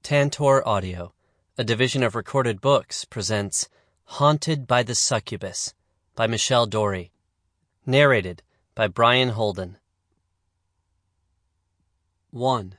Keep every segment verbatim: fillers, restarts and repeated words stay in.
Tantor Audio, a division of Recorded Books, presents Haunted by the Succubus by Michelle Dorey. Narrated by Brian Holden. one.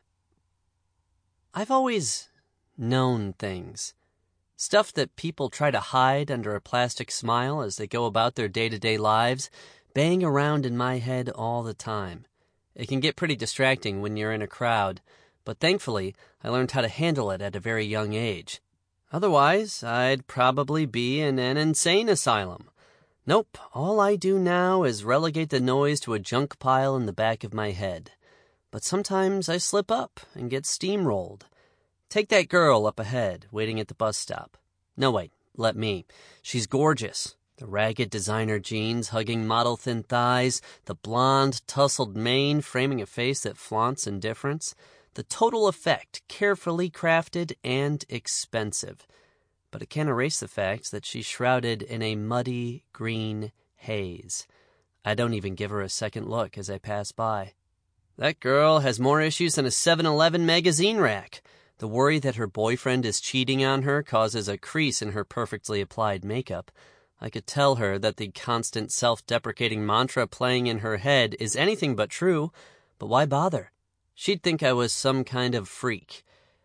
I've always known things. Stuff that people try to hide under a plastic smile as they go about their day-to-day lives, bang around in my head all the time. It can get pretty distracting when you're in a crowd, but thankfully, I learned how to handle it at a very young age. Otherwise, I'd probably be in an insane asylum. Nope, all I do now is relegate the noise to a junk pile in the back of my head. But sometimes I slip up and get steamrolled. Take that girl up ahead, waiting at the bus stop. No, wait, let me. She's gorgeous. The ragged designer jeans hugging model-thin thighs, the blonde, tousled mane framing a face that flaunts indifference. The total effect carefully crafted and expensive. But it can't erase the fact that she's shrouded in a muddy green haze. I don't even give her a second look as I pass by. That girl has more issues than a seven eleven magazine rack. The worry that her boyfriend is cheating on her causes a crease in her perfectly applied makeup. I could tell her that the constant self-deprecating mantra playing in her head is anything but true, but why bother? She'd think I was some kind of freak,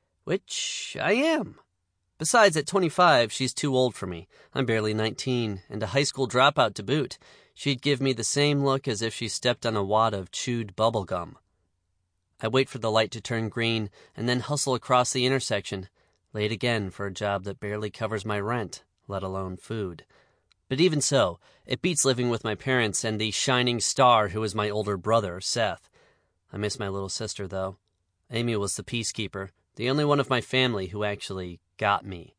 which I am. Besides, at twenty-five, she's too old for me. I'm barely nineteen, and a high school dropout to boot. She'd give me the same look as if she stepped on a wad of chewed bubble gum. I wait for the light to turn green, and then hustle across the intersection, late again for a job that barely covers my rent, let alone food. But even so, it beats living with my parents and the shining star who is my older brother, Seth. I miss my little sister, though. Amy was the peacekeeper, the only one of my family who actually got me.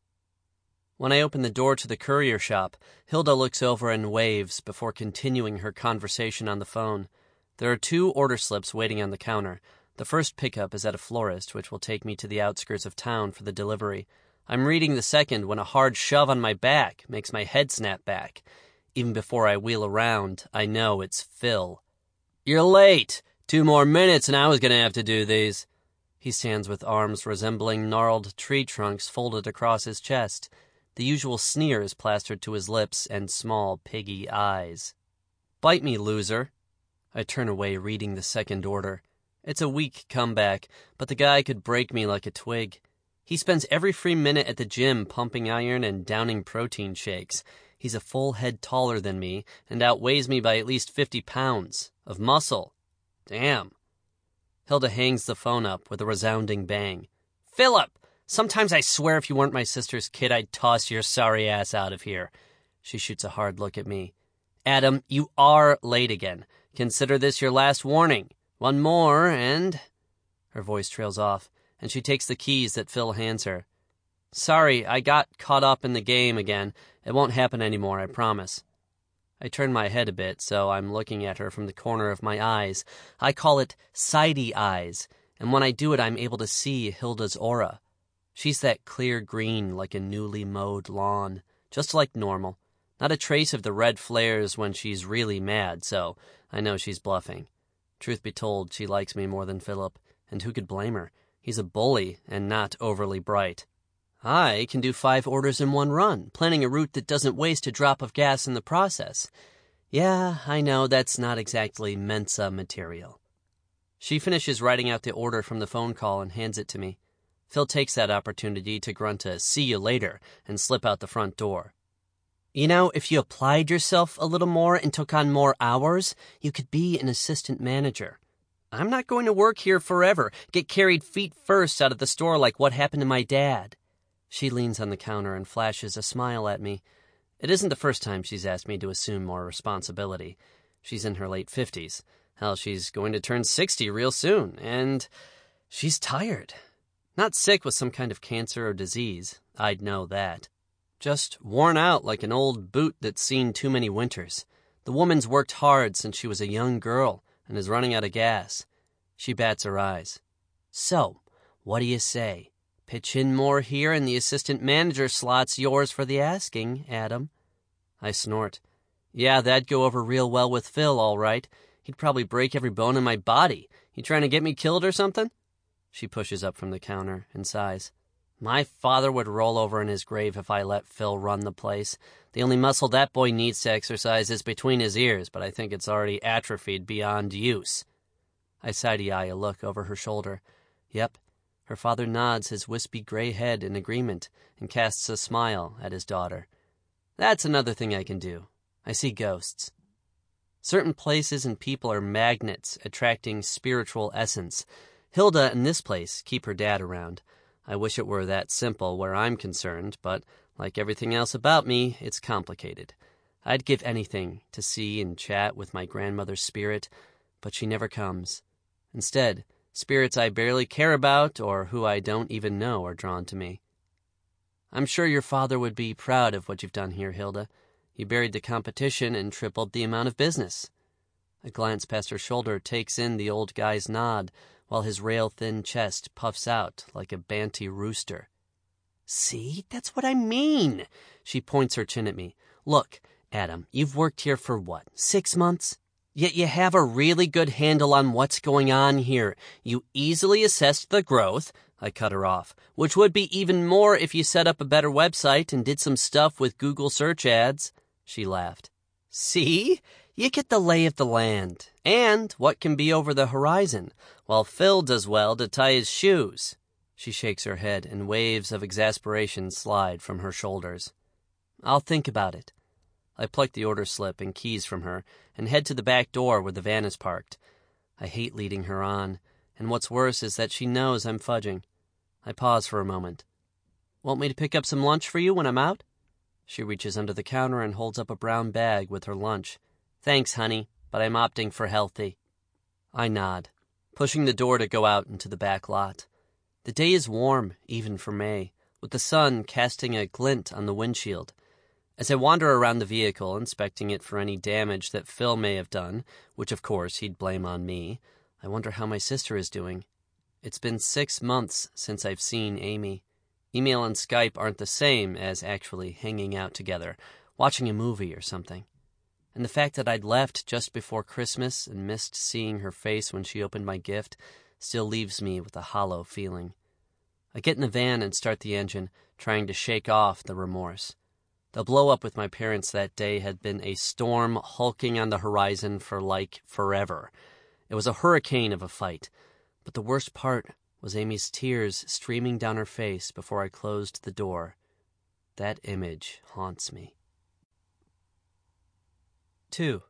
When I open the door to the courier shop, Hilda looks over and waves before continuing her conversation on the phone. There are two order slips waiting on the counter. The first pickup is at a florist, which will take me to the outskirts of town for the delivery. I'm reading the second when a hard shove on my back makes my head snap back. Even before I wheel around, I know it's Phil. "You're late! Two more minutes and I was going to have to do these." He stands with arms resembling gnarled tree trunks folded across his chest. The usual sneer is plastered to his lips and small piggy eyes. "Bite me, loser." I turn away, reading the second order. It's a weak comeback, but the guy could break me like a twig. He spends every free minute at the gym pumping iron and downing protein shakes. He's a full head taller than me and outweighs me by at least fifty pounds of muscle. Damn. Hilda hangs the phone up with a resounding bang. "Philip! Sometimes I swear if you weren't my sister's kid, I'd toss your sorry ass out of here." She shoots a hard look at me. "Adam, you are late again. Consider this your last warning. One more and..." Her voice trails off, and she takes the keys that Phil hands her. "Sorry, I got caught up in the game again. It won't happen anymore, I promise." I turn my head a bit, so I'm looking at her from the corner of my eyes. I call it sidey eyes, and when I do it, I'm able to see Hilda's aura. She's that clear green like a newly mowed lawn, just like normal. Not a trace of the red flares when she's really mad, so I know she's bluffing. Truth be told, she likes me more than Philip, and who could blame her? He's a bully and not overly bright. I can do five orders in one run, planning a route that doesn't waste a drop of gas in the process. Yeah, I know that's not exactly Mensa material. She finishes writing out the order from the phone call and hands it to me. Phil takes that opportunity to grunt a "see you later" and slip out the front door. "You know, if you applied yourself a little more and took on more hours, you could be an assistant manager. I'm not going to work here forever, get carried feet first out of the store like what happened to my dad." She leans on the counter and flashes a smile at me. It isn't the first time she's asked me to assume more responsibility. She's in her late fifties. Hell, she's going to turn sixty real soon, and she's tired. Not sick with some kind of cancer or disease. I'd know that. Just worn out like an old boot that's seen too many winters. The woman's worked hard since she was a young girl and is running out of gas. She bats her eyes. "So, what do you say? Pitch in more here and the assistant manager slot's yours for the asking, Adam." I snort. "Yeah, that'd go over real well with Phil, all right. He'd probably break every bone in my body. You trying to get me killed or something?" She pushes up from the counter and sighs. My father would roll over in his grave if I let Phil run the place. The only muscle that boy needs to exercise is between his ears, but I think it's already atrophied beyond use. I side-eye a look over her shoulder. Yep, her father nods his wispy gray head in agreement and casts a smile at his daughter. That's another thing I can do. I see ghosts. Certain places and people are magnets attracting spiritual essence. Hilda and this place keep her dad around. I wish it were that simple where I'm concerned, but like everything else about me, it's complicated. I'd give anything to see and chat with my grandmother's spirit, but she never comes. Instead, spirits I barely care about or who I don't even know are drawn to me. I'm sure your father would be proud of what you've done here, Hilda. You buried the competition and tripled the amount of business. A glance past her shoulder takes in the old guy's nod, while his rail-thin chest puffs out like a banty rooster. See, that's what I mean. She points her chin at me. Look, Adam, you've worked here for what, six months? Yet you have a really good handle on what's going on here. You easily assessed the growth. I cut her off, which would be even more if you set up a better website and did some stuff with Google search ads. She laughed. See? You get the lay of the land, and what can be over the horizon, while Phil does well to tie his shoes. She shakes her head, and waves of exasperation slide from her shoulders. I'll think about it. I pluck the order slip and keys from her, and head to the back door where the van is parked. I hate leading her on, and what's worse is that she knows I'm fudging. I pause for a moment. Want me to pick up some lunch for you when I'm out? She reaches under the counter and holds up a brown bag with her lunch. Thanks, honey, but I'm opting for healthy. I nod, pushing the door to go out into the back lot. The day is warm, even for May, with the sun casting a glint on the windshield. As I wander around the vehicle, inspecting it for any damage that Phil may have done, which of course he'd blame on me, I wonder how my sister is doing. It's been six months since I've seen Amy. Email and Skype aren't the same as actually hanging out together, watching a movie or something. And the fact that I'd left just before Christmas and missed seeing her face when she opened my gift still leaves me with a hollow feeling. I get in the van and start the engine, trying to shake off the remorse. The blow-up with my parents that day had been a storm hulking on the horizon for, like, forever. It was a hurricane of a fight, but the worst part was Amy's tears streaming down her face before I closed the door. That image haunts me. Two.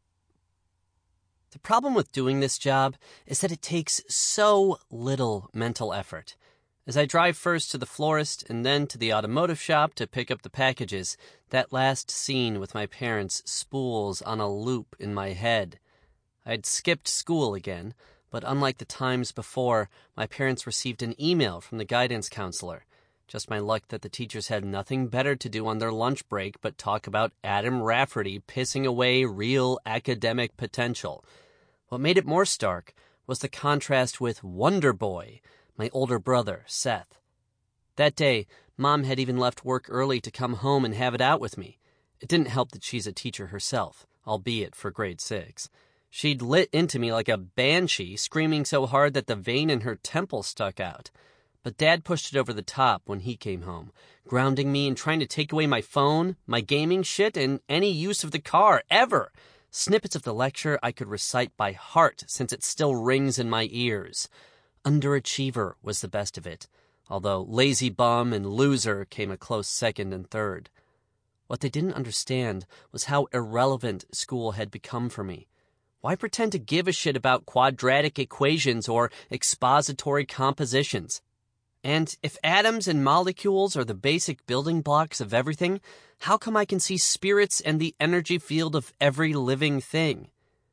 The problem with doing this job is that it takes so little mental effort. As I drive first to the florist and then to the automotive shop to pick up the packages, that last scene with my parents spools on a loop in my head. I'd skipped school again, but unlike the times before, my parents received an email from the guidance counselor. Just my luck that the teachers had nothing better to do on their lunch break but talk about Adam Rafferty pissing away real academic potential. What made it more stark was the contrast with Wonder Boy, my older brother, Seth. That day, Mom had even left work early to come home and have it out with me. It didn't help that she's a teacher herself, albeit for grade six. She'd lit into me like a banshee, screaming so hard that the vein in her temple stuck out. But Dad pushed it over the top when he came home, grounding me and trying to take away my phone, my gaming shit, and any use of the car, ever. Snippets of the lecture I could recite by heart since it still rings in my ears. Underachiever was the best of it, although lazy bum and loser came a close second and third. What they didn't understand was how irrelevant school had become for me. Why pretend to give a shit about quadratic equations or expository compositions? And if atoms and molecules are the basic building blocks of everything, how come I can see spirits and the energy field of every living thing?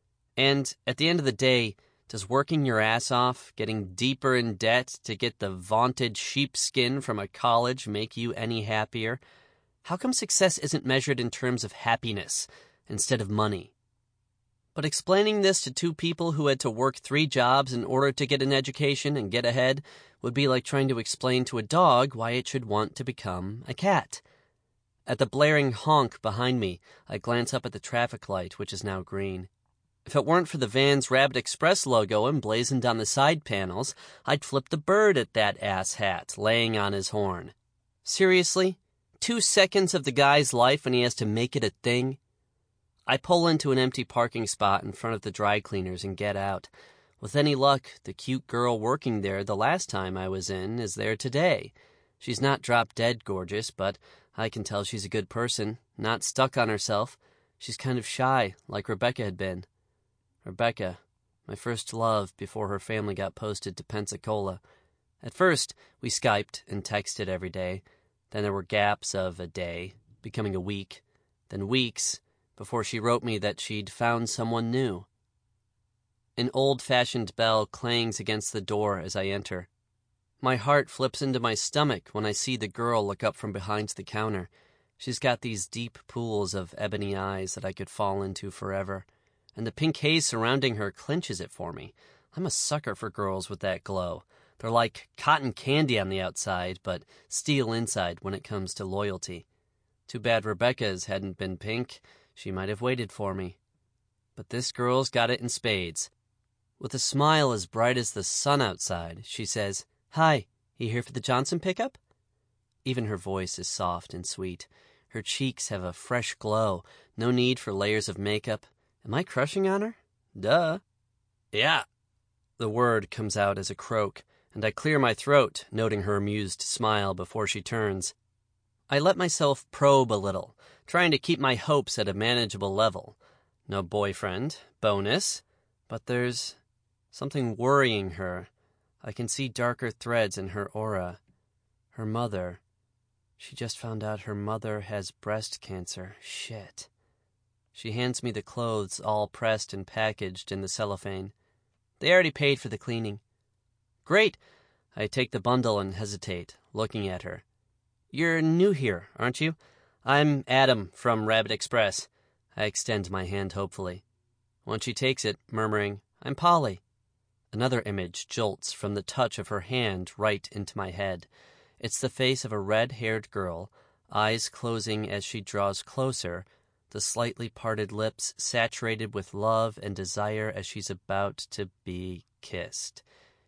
And at the end of the day, does working your ass off, getting deeper in debt to get the vaunted sheepskin from a college make you any happier? How come success isn't measured in terms of happiness instead of money? But explaining this to two people who had to work three jobs in order to get an education and get ahead would be like trying to explain to a dog why it should want to become a cat. At the blaring honk behind me, I glance up at the traffic light, which is now green. If it weren't for the van's Rabbit Express logo emblazoned on the side panels, I'd flip the bird at that ass hat laying on his horn. Seriously? Two seconds of the guy's life and he has to make it a thing? I pull into an empty parking spot in front of the dry cleaners and get out. With any luck, the cute girl working there the last time I was in is there today. She's not drop-dead gorgeous, but I can tell she's a good person, not stuck on herself. She's kind of shy, like Rebecca had been. Rebecca, my first love before her family got posted to Pensacola. At first, we Skyped and texted every day. Then there were gaps of a day, becoming a week, then weeks, before she wrote me that she'd found someone new. An old-fashioned bell clangs against the door as I enter. My heart flips into my stomach when I see the girl look up from behind the counter. She's got these deep pools of ebony eyes that I could fall into forever, and the pink haze surrounding her clinches it for me. I'm a sucker for girls with that glow. They're like cotton candy on the outside, but steel inside when it comes to loyalty. Too bad Rebecca's hadn't been pink. She might have waited for me. But this girl's got it in spades. With a smile as bright as the sun outside, she says, "Hi, you here for the Johnson pickup?" Even her voice is soft and sweet. Her cheeks have a fresh glow, no need for layers of makeup. Am I crushing on her? Duh. Yeah. The word comes out as a croak, and I clear my throat, noting her amused smile before she turns. I let myself probe a little, trying to keep my hopes at a manageable level. No boyfriend, bonus, but there's something worrying her. I can see darker threads in her aura. Her mother. She just found out her mother has breast cancer. Shit. She hands me the clothes all pressed and packaged in the cellophane. They already paid for the cleaning. Great. I take the bundle and hesitate, looking at her. You're new here, aren't you? I'm Adam from Rabbit Express. I extend my hand hopefully. When she takes it, murmuring, I'm Polly. Another image jolts from the touch of her hand right into my head. It's the face of a red-haired girl, eyes closing as she draws closer, the slightly parted lips saturated with love and desire as she's about to be kissed.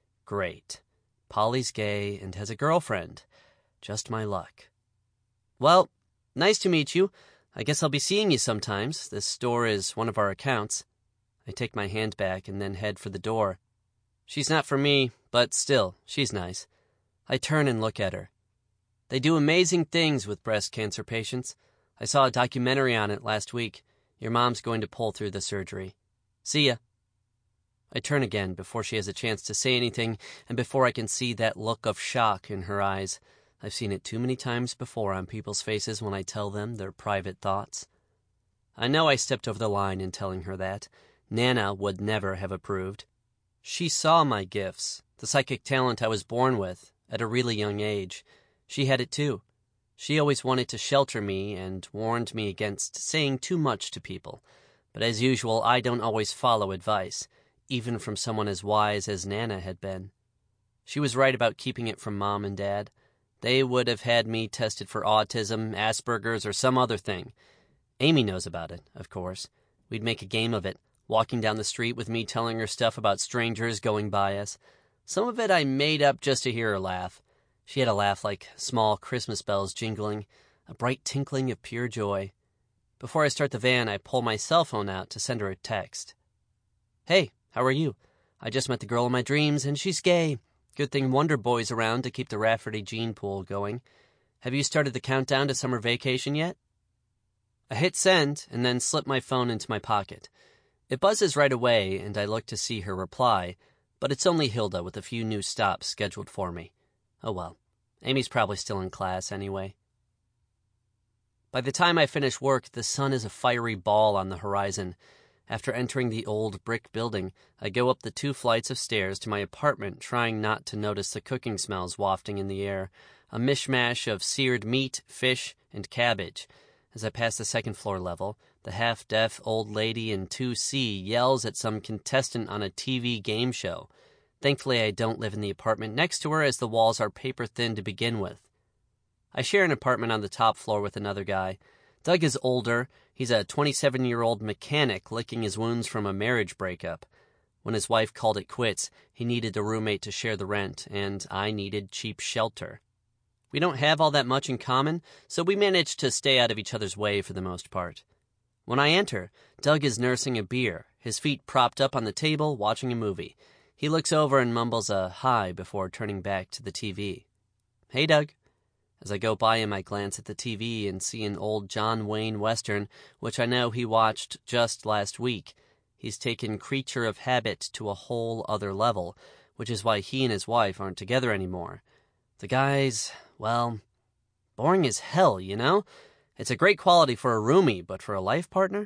Great. Polly's gay and has a girlfriend. Just my luck. Well, nice to meet you. I guess I'll be seeing you sometimes. This store is one of our accounts. I take my hand back and then head for the door. She's not for me, but still, she's nice. I turn and look at her. They do amazing things with breast cancer patients. I saw a documentary on it last week. Your mom's going to pull through the surgery. See ya. I turn again before she has a chance to say anything and before I can see that look of shock in her eyes. I've seen it too many times before on people's faces when I tell them their private thoughts. I know I stepped over the line in telling her that. Nana would never have approved. She saw my gifts, the psychic talent I was born with, at a really young age. She had it too. She always wanted to shelter me and warned me against saying too much to people. But as usual, I don't always follow advice, even from someone as wise as Nana had been. She was right about keeping it from Mom and Dad. They would have had me tested for autism, Asperger's, or some other thing. Amy knows about it, of course. We'd make a game of it, walking down the street with me telling her stuff about strangers going by us. Some of it I made up just to hear her laugh. She had a laugh like small Christmas bells jingling, a bright tinkling of pure joy. Before I start the van, I pull my cell phone out to send her a text. Hey, how are you? I just met the girl of my dreams, and she's gay. Good thing Wonder Boy's around to keep the Rafferty gene pool going. Have you started the countdown to summer vacation yet? I hit send and then slip my phone into my pocket. It buzzes right away, and I look to see her reply, but it's only Hilda with a few new stops scheduled for me. Oh well, Amy's probably still in class anyway. By the time I finish work, the sun is a fiery ball on the horizon. After entering the old brick building, I go up the two flights of stairs to my apartment, trying not to notice the cooking smells wafting in the air, a mishmash of seared meat, fish, and cabbage. As I pass the second floor level, the half-deaf old lady in two C yells at some contestant on a T V game show. Thankfully, I don't live in the apartment next to her, as the walls are paper-thin to begin with. I share an apartment on the top floor with another guy. Doug is older. He's a twenty-seven-year-old mechanic licking his wounds from a marriage breakup. When his wife called it quits, he needed a roommate to share the rent, and I needed cheap shelter. We don't have all that much in common, so we manage to stay out of each other's way for the most part. When I enter, Doug is nursing a beer, his feet propped up on the table, watching a movie. He looks over and mumbles a hi before turning back to the T V. Hey, Doug. As I go by him, I glance at the T V and see an old John Wayne Western, which I know he watched just last week. He's taken Creature of Habit to a whole other level, which is why he and his wife aren't together anymore. The guy's, well, boring as hell, you know? It's a great quality for a roomie, but for a life partner?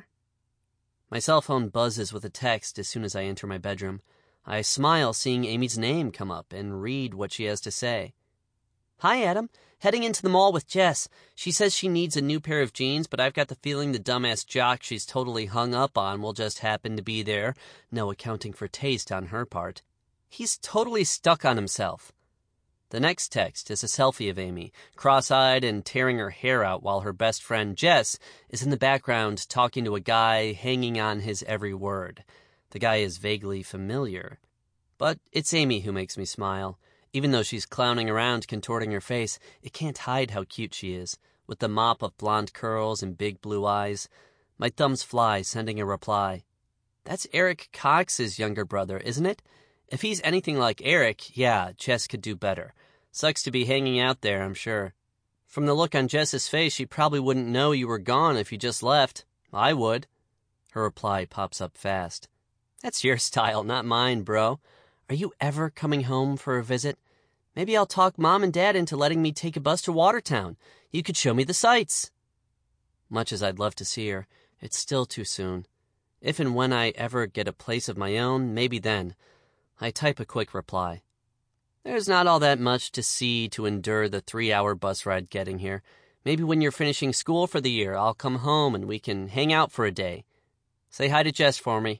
My cell phone buzzes with a text as soon as I enter my bedroom. I smile seeing Amy's name come up and read what she has to say. Hi, Adam. Heading into the mall with Jess. She says she needs a new pair of jeans, but I've got the feeling the dumbass jock she's totally hung up on will just happen to be there. No accounting for taste on her part. He's totally stuck on himself. The next text is a selfie of Amy, cross-eyed and tearing her hair out while her best friend, Jess, is in the background talking to a guy hanging on his every word. The guy is vaguely familiar. But it's Amy who makes me smile. Even though she's clowning around, contorting her face, it can't hide how cute she is, with the mop of blonde curls and big blue eyes. My thumbs fly, sending a reply. That's Eric Cox's younger brother, isn't it? If he's anything like Eric, yeah, Jess could do better. Sucks to be hanging out there, I'm sure. From the look on Jess's face, she probably wouldn't know you were gone if you just left. I would. Her reply pops up fast. That's your style, not mine, bro. Are you ever coming home for a visit? Maybe I'll talk Mom and Dad into letting me take a bus to Watertown. You could show me the sights. Much as I'd love to see her, it's still too soon. If and when I ever get a place of my own, maybe then. I type a quick reply. There's not all that much to see to endure the three-hour bus ride getting here. Maybe when you're finishing school for the year, I'll come home and we can hang out for a day. Say hi to Jess for me.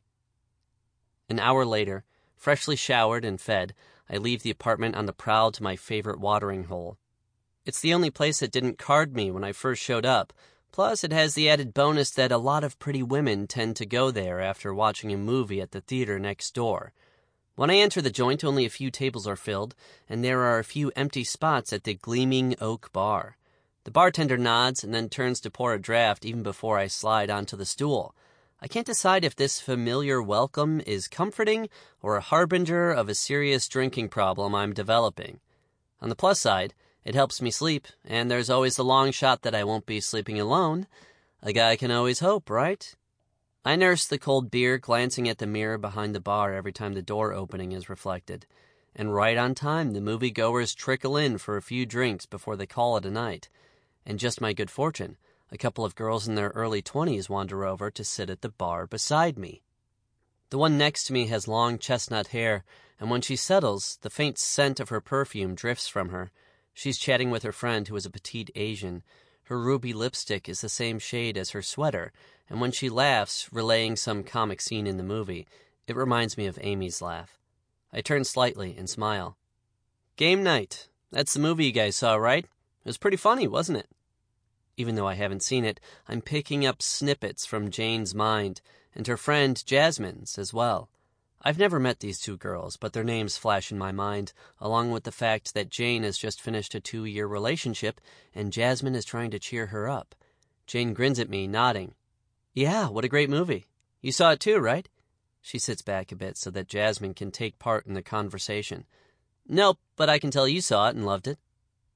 An hour later, freshly showered and fed, I leave the apartment on the prowl to my favorite watering hole. It's the only place that didn't card me when I first showed up. Plus, it has the added bonus that a lot of pretty women tend to go there after watching a movie at the theater next door. When I enter the joint, only a few tables are filled, and there are a few empty spots at the gleaming oak bar. The bartender nods and then turns to pour a draft even before I slide onto the stool. I can't decide if this familiar welcome is comforting or a harbinger of a serious drinking problem I'm developing. On the plus side, it helps me sleep, and there's always the long shot that I won't be sleeping alone. A guy can always hope, right? I nurse the cold beer, glancing at the mirror behind the bar every time the door opening is reflected. And right on time, the moviegoers trickle in for a few drinks before they call it a night. And just my good fortune, a couple of girls in their early twenties wander over to sit at the bar beside me. The one next to me has long chestnut hair, and when she settles, the faint scent of her perfume drifts from her. She's chatting with her friend, who is a petite Asian. Her ruby lipstick is the same shade as her sweater, and when she laughs, relaying some comic scene in the movie, it reminds me of Amy's laugh. I turn slightly and smile. Game night. That's the movie you guys saw, right? It was pretty funny, wasn't it? Even though I haven't seen it, I'm picking up snippets from Jane's mind, and her friend Jasmine's as well. I've never met these two girls, but their names flash in my mind, along with the fact that Jane has just finished a two-year relationship, and Jasmine is trying to cheer her up. Jane grins at me, nodding. Yeah, what a great movie. You saw it too, right? She sits back a bit so that Jasmine can take part in the conversation. Nope, but I can tell you saw it and loved it.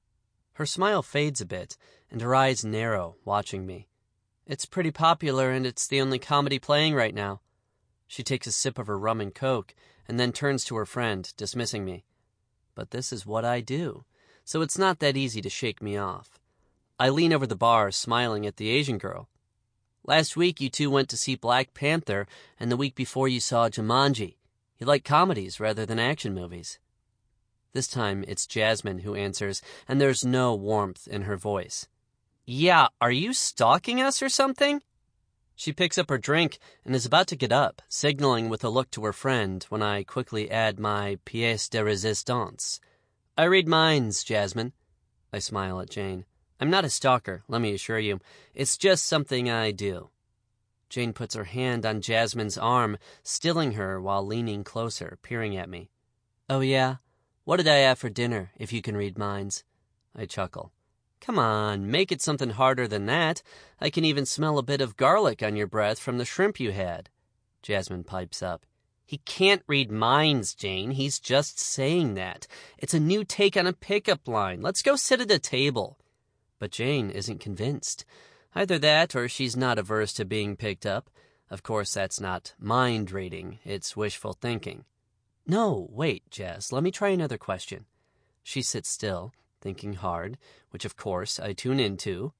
Her smile fades a bit, and her eyes narrow, watching me. It's pretty popular, and it's the only comedy playing right now. She takes a sip of her rum and coke, and then turns to her friend, dismissing me. But this is what I do, so it's not that easy to shake me off. I lean over the bar, smiling at the Asian girl. Last week you two went to see Black Panther, and the week before you saw Jumanji. You like comedies rather than action movies. This time it's Jasmine who answers, and there's no warmth in her voice. Yeah, are you stalking us or something? She picks up her drink and is about to get up, signaling with a look to her friend when I quickly add my pièce de résistance. I read minds, Jasmine. I smile at Jane. I'm not a stalker, let me assure you. It's just something I do. Jane puts her hand on Jasmine's arm, stilling her while leaning closer, peering at me. Oh yeah? What did I have for dinner, if you can read minds? I chuckle. Come on, make it something harder than that. I can even smell a bit of garlic on your breath from the shrimp you had. Jasmine pipes up. He can't read minds, Jane. He's just saying that. It's a new take on a pickup line. Let's go sit at a table. But Jane isn't convinced. Either that or she's not averse to being picked up. Of course, that's not mind reading. It's wishful thinking. No, wait, Jess. Let me try another question. She sits still, thinking hard, which of course I tune into.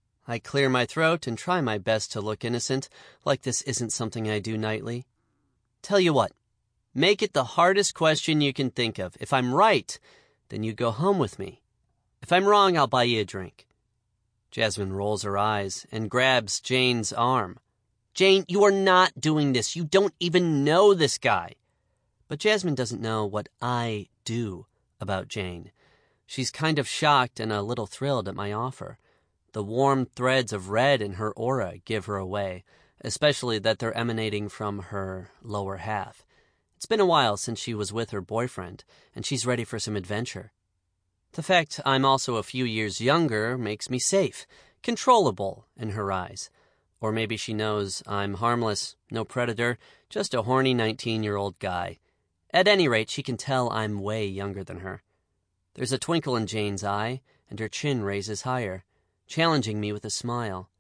I clear my throat and try my best to look innocent, like this isn't something I do nightly. Tell you what, make it the hardest question you can think of. If I'm right, then you go home with me. If I'm wrong, I'll buy you a drink. Jasmine rolls her eyes and grabs Jane's arm. Jane, you are not doing this. You don't even know this guy. But Jasmine doesn't know what I do about Jane. She's kind of shocked and a little thrilled at my offer. The warm threads of red in her aura give her away, especially that they're emanating from her lower half. It's been a while since she was with her boyfriend, and she's ready for some adventure. The fact I'm also a few years younger makes me safe, controllable in her eyes. Or maybe she knows I'm harmless, no predator, just a horny nineteen-year-old guy. At any rate, she can tell I'm way younger than her. There's a twinkle in Jane's eye, and her chin raises higher, challenging me with a smile.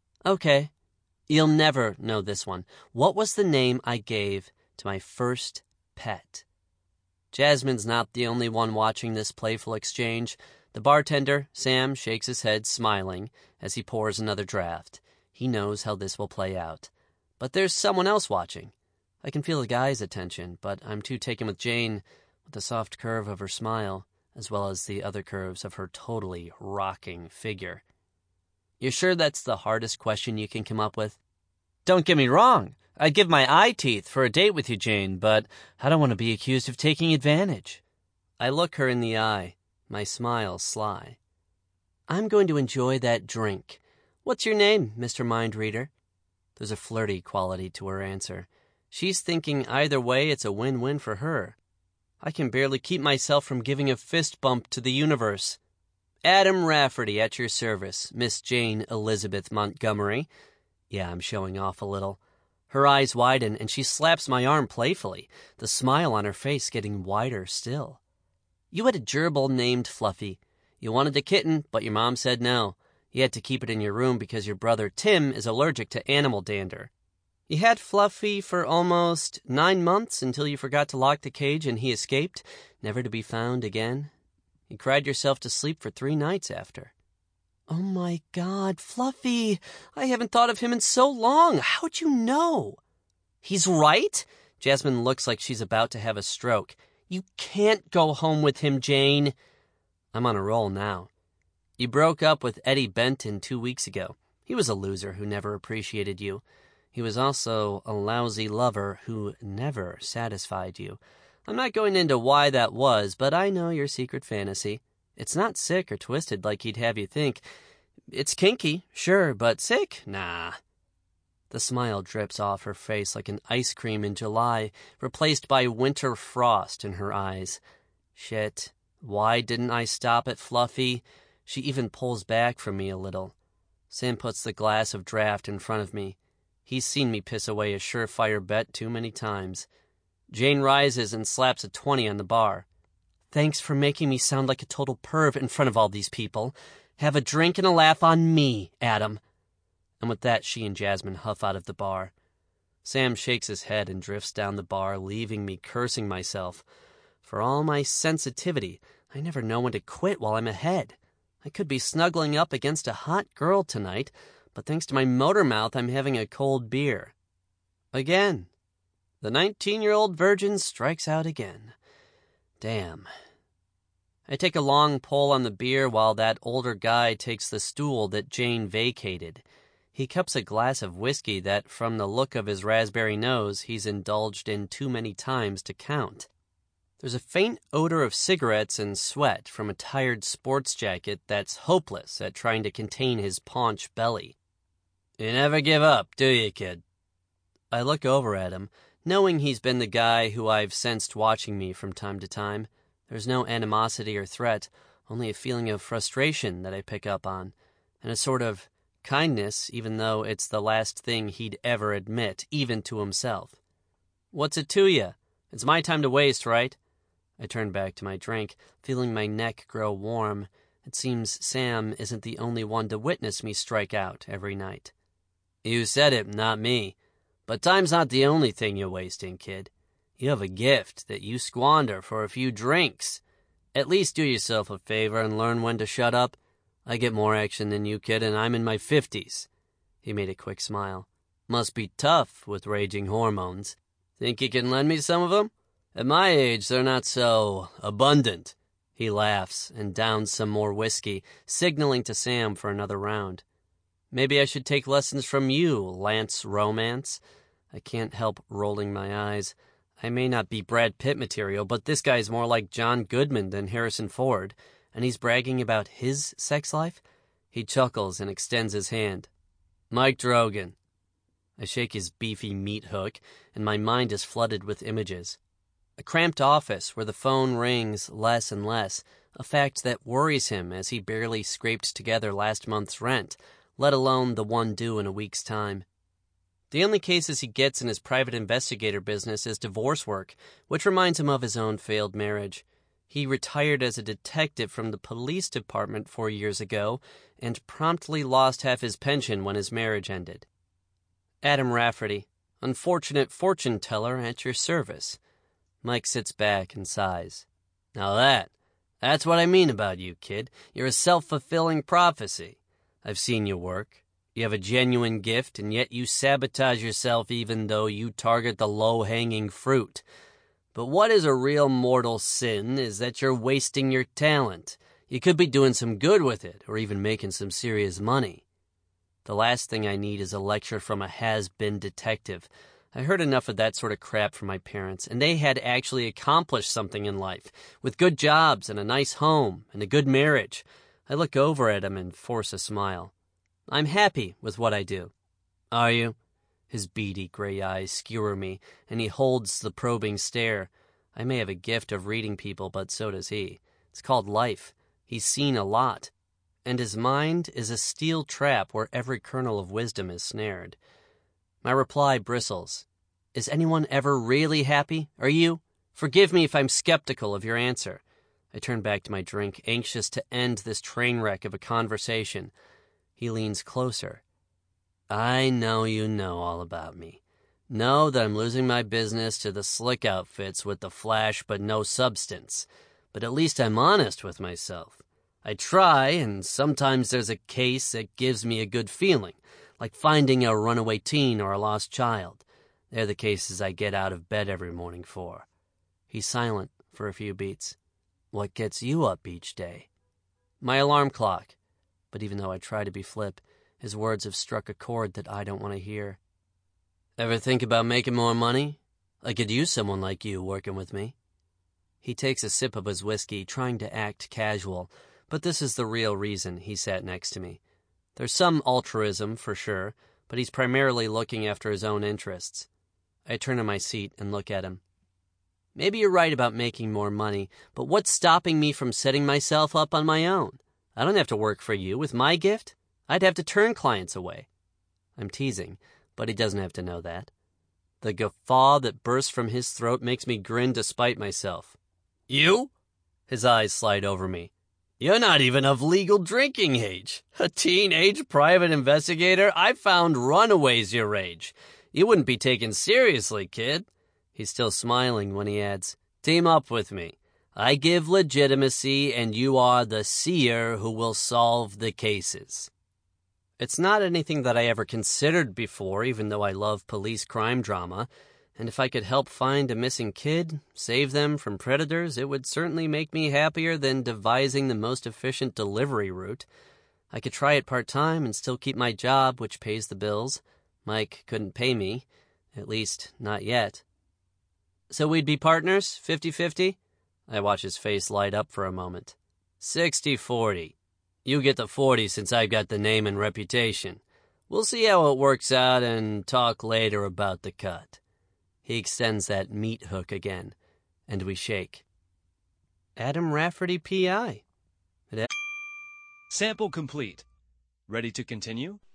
Okay. You'll never know this one. What was the name I gave to my first pet? Jasmine's not the only one watching this playful exchange. The bartender, Sam, shakes his head, smiling, as he pours another draft. He knows how this will play out. But there's someone else watching. I can feel the guy's attention, but I'm too taken with Jane, with the soft curve of her smile, as well as the other curves of her totally rocking figure. You sure that's the hardest question you can come up with? Don't get me wrong. I'd give my eye teeth for a date with you, Jane, but I don't want to be accused of taking advantage. I look her in the eye, my smile sly. I'm going to enjoy that drink. What's your name, Mister Mind Reader? There's a flirty quality to her answer. She's thinking either way it's a win-win for her. I can barely keep myself from giving a fist bump to the universe. Adam Rafferty at your service, Miss Jane Elizabeth Montgomery. Yeah, I'm showing off a little. Her eyes widen, and she slaps my arm playfully, the smile on her face getting wider still. You had a gerbil named Fluffy. You wanted a kitten, but your mom said no. You had to keep it in your room because your brother Tim is allergic to animal dander. You had Fluffy for almost nine months until you forgot to lock the cage and he escaped, never to be found again. You cried yourself to sleep for three nights after. Oh my God, Fluffy! I haven't thought of him in so long. How'd you know? He's right? Jasmine looks like she's about to have a stroke. You can't go home with him, Jane. I'm on a roll now. You broke up with Eddie Benton two weeks ago. He was a loser who never appreciated you. He was also a lousy lover who never satisfied you. I'm not going into why that was, but I know your secret fantasy. It's not sick or twisted like he'd have you think. It's kinky, sure, but sick? Nah. The smile drips off her face like an ice cream in July, replaced by winter frost in her eyes. Shit, why didn't I stop at Fluffy? She even pulls back from me a little. Sam puts the glass of draft in front of me. He's seen me piss away a surefire bet too many times. Jane rises and slaps a twenty on the bar. Thanks for making me sound like a total perv in front of all these people. Have a drink and a laugh on me, Adam. And with that, she and Jasmine huff out of the bar. Sam shakes his head and drifts down the bar, leaving me cursing myself. For all my sensitivity, I never know when to quit while I'm ahead. I could be snuggling up against a hot girl tonight, but thanks to my motor mouth, I'm having a cold beer. Again. The nineteen-year-old virgin strikes out again. Damn. I take a long pull on the beer while that older guy takes the stool that Jane vacated. He cups a glass of whiskey that, from the look of his raspberry nose, he's indulged in too many times to count. There's a faint odor of cigarettes and sweat from a tired sports jacket that's hopeless at trying to contain his paunch belly. You never give up, do you, kid? I look over at him, knowing he's been the guy who I've sensed watching me from time to time. There's no animosity or threat, only a feeling of frustration that I pick up on, and a sort of kindness, even though it's the last thing he'd ever admit, even to himself. "What's it to you? It's my time to waste, right?" I turn back to my drink, feeling my neck grow warm. It seems Sam isn't the only one to witness me strike out every night. "You said it, not me. But time's not the only thing you're wasting, kid. You have a gift that you squander for a few drinks. At least do yourself a favor and learn when to shut up. I get more action than you, kid, and I'm in my fifties. He made a quick smile. "Must be tough with raging hormones. Think you can lend me some of them? At my age, they're not so abundant." He laughs and downs some more whiskey, signaling to Sam for another round. "Maybe I should take lessons from you, Lance Romance." I can't help rolling my eyes. I may not be Brad Pitt material, but this guy's more like John Goodman than Harrison Ford, and he's bragging about his sex life? He chuckles and extends his hand. "Mike Drogan." I shake his beefy meat hook, and my mind is flooded with images. A cramped office where the phone rings less and less, a fact that worries him as he barely scraped together last month's rent, let alone the one due in a week's time. The only cases he gets in his private investigator business is divorce work, which reminds him of his own failed marriage. He retired as a detective from the police department four years ago and promptly lost half his pension when his marriage ended. Adam Rafferty, unfortunate fortune teller at your service. Mike sits back and sighs. "Now that, that's what I mean about you, kid. You're a self-fulfilling prophecy. I've seen your work. You have a genuine gift, and yet you sabotage yourself even though you target the low-hanging fruit. But what is a real mortal sin is that you're wasting your talent. You could be doing some good with it, or even making some serious money. The last thing I need is a lecture from a has-been detective. I heard enough of that sort of crap from my parents, and they had actually accomplished something in life, with good jobs and a nice home and a good marriage. I look over at him and force a smile. I'm happy with what I do." "Are you?" His beady gray eyes skewer me, and he holds the probing stare. I may have a gift of reading people, but so does he. It's called life. He's seen a lot. And his mind is a steel trap where every kernel of wisdom is snared. My reply bristles. "Is anyone ever really happy? Are you? Forgive me if I'm skeptical of your answer." I turn back to my drink, anxious to end this train wreck of a conversation. He leans closer. "I know you know all about me. Know that I'm losing my business to the slick outfits with the flash but no substance. But at least I'm honest with myself. I try, and sometimes there's a case that gives me a good feeling, like finding a runaway teen or a lost child. They're the cases I get out of bed every morning for." He's silent for a few beats. "What gets you up each day?" "My alarm clock." But even though I try to be flip, his words have struck a chord that I don't want to hear. "Ever think about making more money? I could use someone like you working with me." He takes a sip of his whiskey, trying to act casual, but this is the real reason he sat next to me. There's some altruism, for sure, but he's primarily looking after his own interests. I turn in my seat and look at him. "Maybe you're right about making more money, but what's stopping me from setting myself up on my own? I don't have to work for you. With my gift, I'd have to turn clients away." I'm teasing, but he doesn't have to know that. The guffaw that bursts from his throat makes me grin despite myself. "You?" His eyes slide over me. "You're not even of legal drinking age. A teenage private investigator? I found runaways your age. You wouldn't be taken seriously, kid." He's still smiling when he adds, "Team up with me. I give legitimacy, and you are the seer who will solve the cases." It's not anything that I ever considered before, even though I love police crime drama. And if I could help find a missing kid, save them from predators, it would certainly make me happier than devising the most efficient delivery route. I could try it part-time and still keep my job, which pays the bills. Mike couldn't pay me, at least not yet. "So we'd be partners, fifty-fifty? I watch his face light up for a moment. sixty forty. You get the forty since I've got the name and reputation. We'll see how it works out and talk later about the cut." He extends that meat hook again, and we shake. Adam Rafferty, P I Sample complete. Ready to continue?